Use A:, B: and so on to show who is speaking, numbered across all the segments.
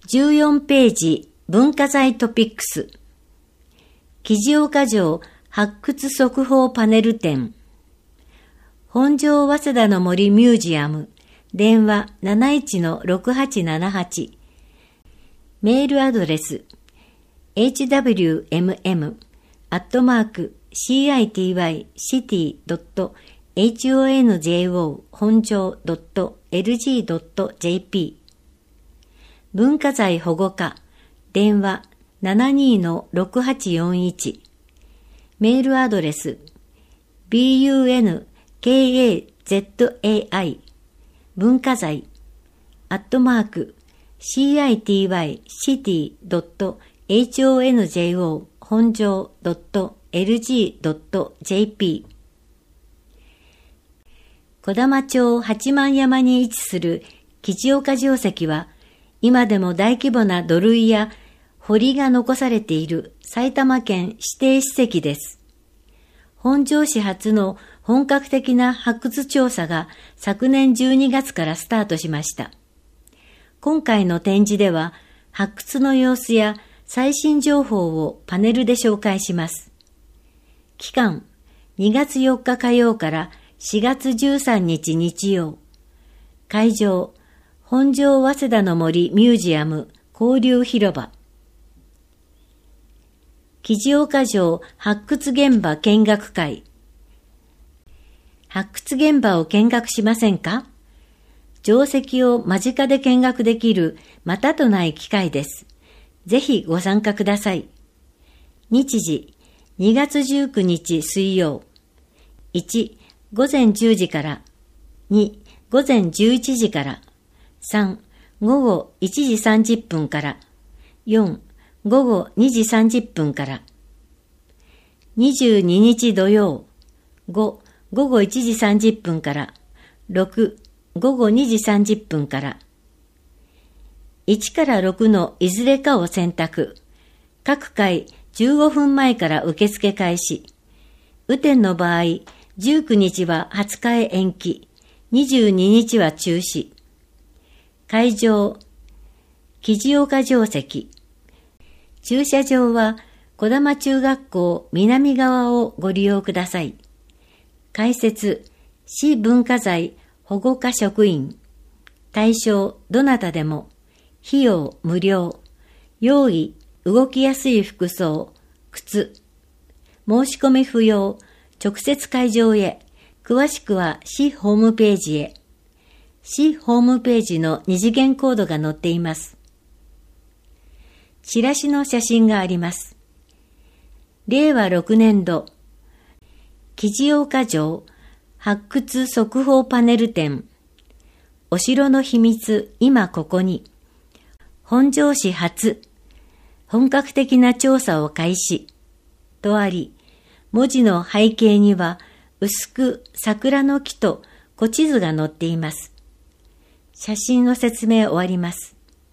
A: 14ページ文化財トピックス。木岡城発掘速報パネル展。本庄早稲田の森ミュージアム。電話 71-6878。メールアドレス hwmm@city.honjo 本庄 .lg.jp。文化財保護課。電話 72-6841。メールアドレス bunkazai 文化財@city.honjo 本庄 .lg.jp。 児玉町八幡山に位置する木岡城跡は、今でも大規模な土塁や堀が残されている埼玉県指定史跡です。本庄市初の本格的な発掘調査が昨年12月からスタートしました。今回の展示では、発掘の様子や最新情報をパネルで紹介します。期間、2月4日火曜から4月13日日曜。会場、本庄早稲田の森ミュージアム交流広場。木岡城発掘現場見学会。発掘現場を見学しませんか？城跡を間近で見学できるまたとない機会です。ぜひご参加ください。日時、2月19日水曜。1、午前10時から。2、午前11時から。3、午後1時30分から。4、午後2時30分から。22日土曜。5、午後1時30分から。6、午後2時30分から。1から6のいずれかを選択。各回15分前から受付開始。雨天の場合、19日は20日へ延期。22日は中止。会場、木岡城跡。駐車場は児玉中学校南側をご利用ください。開設、市文化財保護課職員。対象、どなたでも。費用、無料。用意、動きやすい服装、靴。申し込み不要。直接会場へ。詳しくは市ホームページへ。市ホームページの二次元コードが載っています。チラシの写真があります。令和6年度、木岡城発掘速報パネル展。お城の秘密、今ここに。本庄市初、本格的な調査を開始。とあり、文字の背景には、薄く桜の木と古地図が載っています。写真の説明終わります。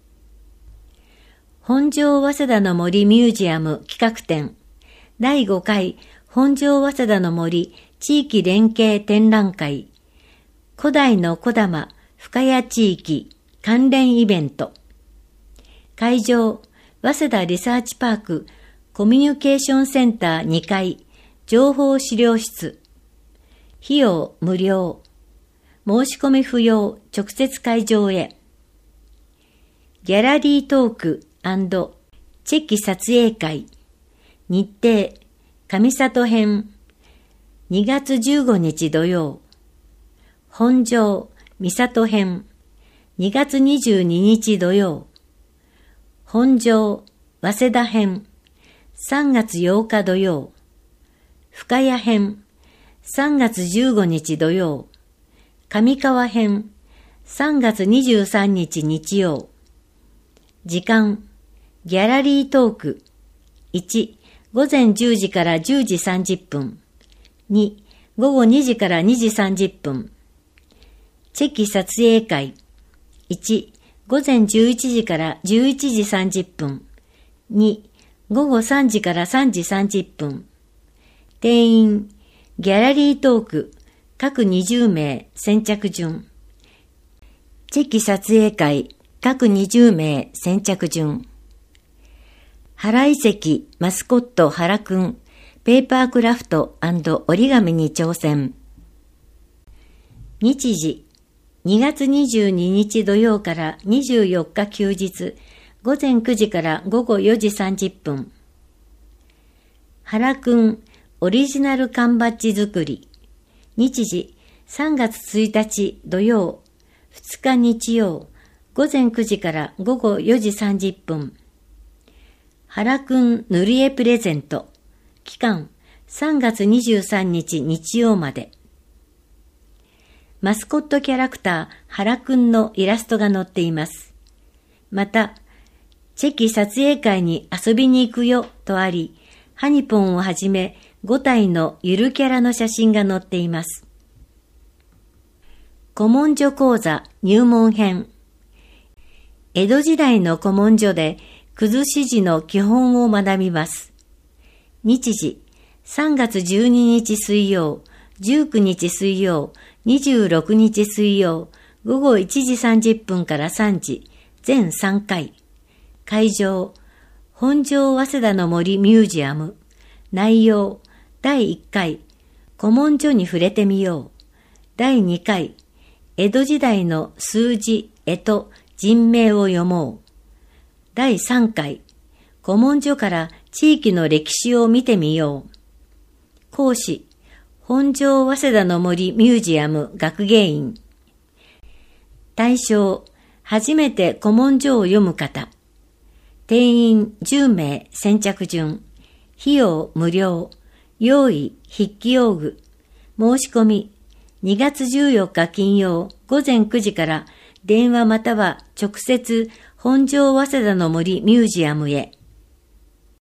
A: 本庄早稲田の森ミュージアム企画展。第5回本庄早稲田の森地域連携展覧会。古代の児玉深谷地域関連イベント。会場、早稲田リサーチパークコミュニケーションセンター2階情報資料室。費用無料。申し込み不要。直接会場へ。ギャラリートーク&チェキ撮影会。日程、上里編。2月15日土曜。本庄、三郷編。2月22日土曜。本庄、早稲田編。3月8日土曜。深谷編。3月15日土曜。上川編。3月23日日曜。時間。ギャラリートーク。1、午前10時から10時30分。2、午後2時から2時30分。チェキ撮影会。1、午前11時から11時30分。2、午後3時から3時30分。定員、ギャラリートーク、各20名、先着順。チェキ撮影会、 各20名先着順。原遺跡マスコット原くんペーパークラフト&折り紙に挑戦。日時2月22日土曜から24日休日午前9時から午後4時30分。原くんオリジナル缶バッジ作り。日時3月1日土曜2日日曜午前9時から午後4時30分。原くん塗り絵プレゼント。期間3月23日日曜まで。マスコットキャラクター原くんのイラストが載っています。また、チェキ撮影会に遊びに行くよとあり、ハニポンをはじめ5体のゆるキャラの写真が載っています。古文書講座入門編。江戸時代の古文書で崩し字の基本を学びます。日時3月12日水曜、19日水曜、26日水曜、午後1時30分から3時、全3回。会場、本庄早稲田の森ミュージアム。内容、第1回、古文書に触れてみよう。第2回、江戸時代の数字、干支、人名を読もう。第3回、古文書から地域の歴史を見てみよう。講師、本庄早稲田の森ミュージアム学芸員。対象、初めて古文書を読む方。定員10名先着順。費用無料。用意筆記用具。申し込み2月14日金曜午前9時から電話または直接本庄早稲田の森ミュージアムへ。